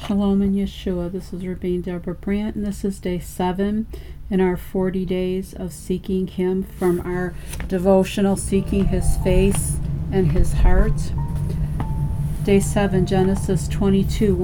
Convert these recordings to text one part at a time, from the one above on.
Shalom in Yeshua. This is Rabbi Deborah Brandt, and this is day 7 in our 40 days of seeking Him from our devotional Seeking His Face and His Heart. Day 7, Genesis 22,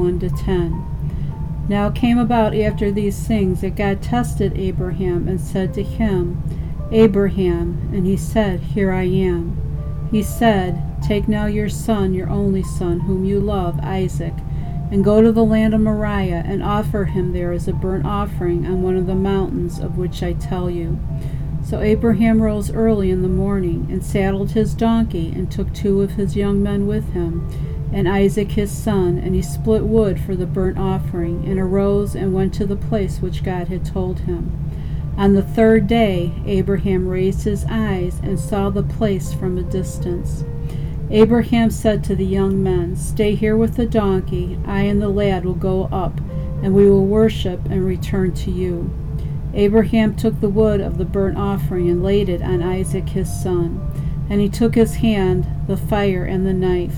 1-10. Now it came about after these things that God tested Abraham and said to him, Abraham, and he said, Here I am. He said, Take now your son, your only son, whom you love, Isaac, and go to the land of Moriah, and offer him there as a burnt offering on one of the mountains of which I tell you. So Abraham rose early in the morning, and saddled his donkey, and took 2 of his young men with him, and Isaac his son, and he split wood for the burnt offering, and arose and went to the place which God had told him. On the 3rd day Abraham raised his eyes, and saw the place from a distance. Abraham said to the young men, Stay here with the donkey, I and the lad will go up, and we will worship and return to you. Abraham took the wood of the burnt offering and laid it on Isaac his son, and he took his hand, the fire and the knife.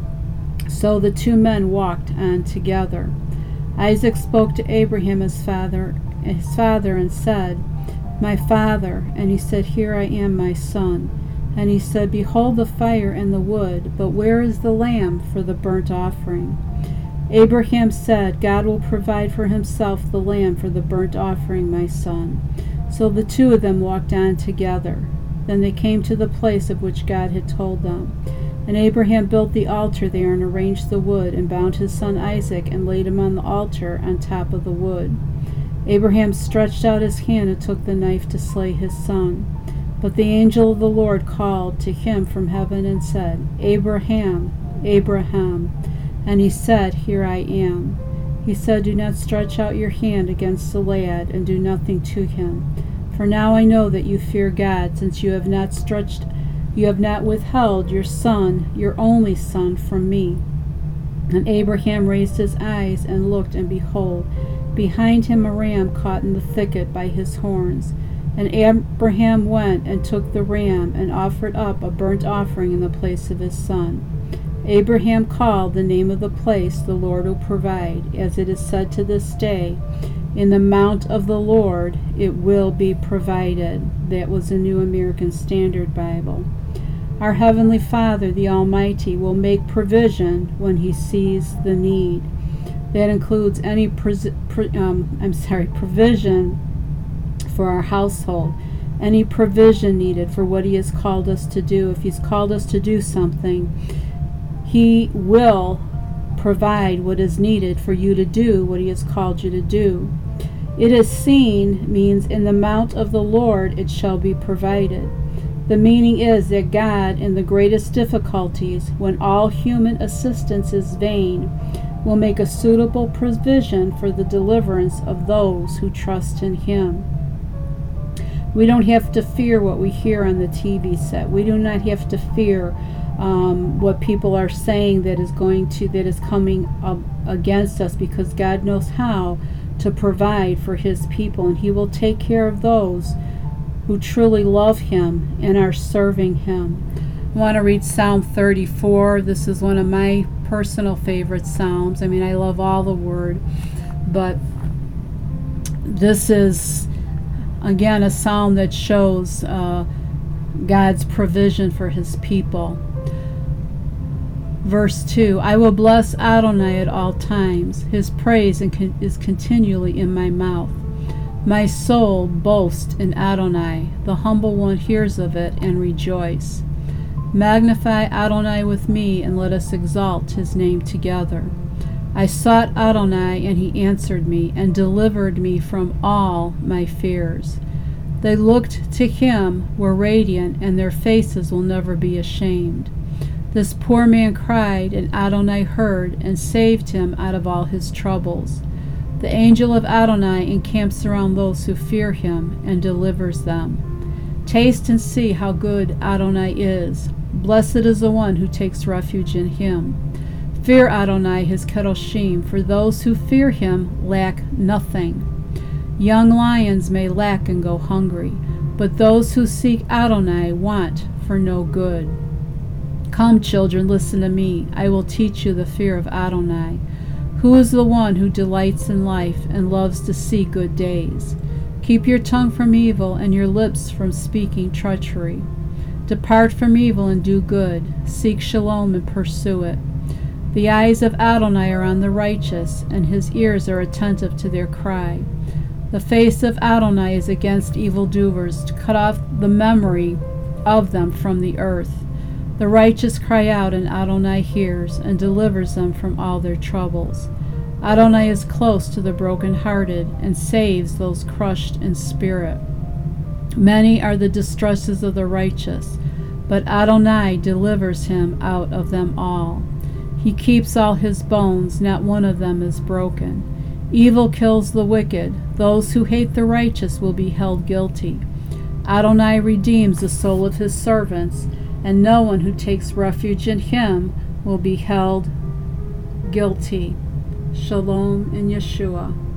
So the 2 men walked on together. Isaac spoke to Abraham his father, and said, My father. And he said, Here I am, my son. And he said, Behold the fire and the wood, but where is the lamb for the burnt offering? Abraham said, God will provide for himself the lamb for the burnt offering, my son. So the 2 of them walked on together. Then they came to the place of which God had told them. And Abraham built the altar there, and arranged the wood, and bound his son Isaac, and laid him on the altar on top of the wood. Abraham stretched out his hand and took the knife to slay his son. But the angel of the Lord called to him from heaven and said, Abraham, Abraham. And he said, Here I am. He said, Do not stretch out your hand against the lad, and do nothing to him. For now I know that you fear God, since you have not withheld your son, your only son, from me. And Abraham raised his eyes and looked, and behold, behind him a ram caught in the thicket by his horns. And Abraham went and took the ram, and offered up a burnt offering in the place of his son. Abraham called the name of the place, The Lord will provide, as it is said to this day, In the mount of the Lord it will be provided. That was the New American Standard Bible. Our Heavenly Father, the Almighty, will make provision when He sees the need. That includes any provision for our household, any provision needed for what He has called us to do. If He's called us to do something, He will provide what is needed for you to do what He has called you to do. It is seen means in the mount of the Lord it shall be provided. The meaning is that God, in the greatest difficulties, when all human assistance is vain, will make a suitable provision for the deliverance of those who trust in Him. We don't have to fear what we hear on the TV set. We do not have to fear what people are saying that is coming up against us, because God knows how to provide for His people, and He will take care of those who truly love Him and are serving Him. I want to read Psalm 34. This is one of my personal favorite psalms. I mean, I love all the Word, but this is again a psalm that shows God's provision for His people. Verse 2, I will bless Adonai at all times. His praise is continually in my mouth. My soul boasts in Adonai. The humble one hears of it and rejoice. Magnify Adonai with me, and let us exalt His name together. I sought Adonai, and He answered me, and delivered me from all my fears. They looked to Him, were radiant, and their faces will never be ashamed. This poor man cried, and Adonai heard, and saved him out of all his troubles. The angel of Adonai encamps around those who fear Him, and delivers them. Taste and see how good Adonai is. Blessed is the one who takes refuge in Him. Fear Adonai, His kedoshim, for those who fear Him lack nothing. Young lions may lack and go hungry, but those who seek Adonai want for no good. Come, children, listen to me. I will teach you the fear of Adonai. Who is the one who delights in life and loves to see good days? Keep your tongue from evil and your lips from speaking treachery. Depart from evil and do good. Seek shalom and pursue it. The eyes of Adonai are on the righteous, and his ears are attentive to their cry. The face of Adonai is against evildoers, to cut off the memory of them from the earth. The righteous cry out, and Adonai hears, and delivers them from all their troubles. Adonai is close to the brokenhearted, and saves those crushed in spirit. Many are the distresses of the righteous, but Adonai delivers him out of them all. He keeps all his bones, not one of them is broken. Evil kills the wicked. Those who hate the righteous will be held guilty. Adonai redeems the soul of his servants, and no one who takes refuge in him will be held guilty. Shalom in Yeshua.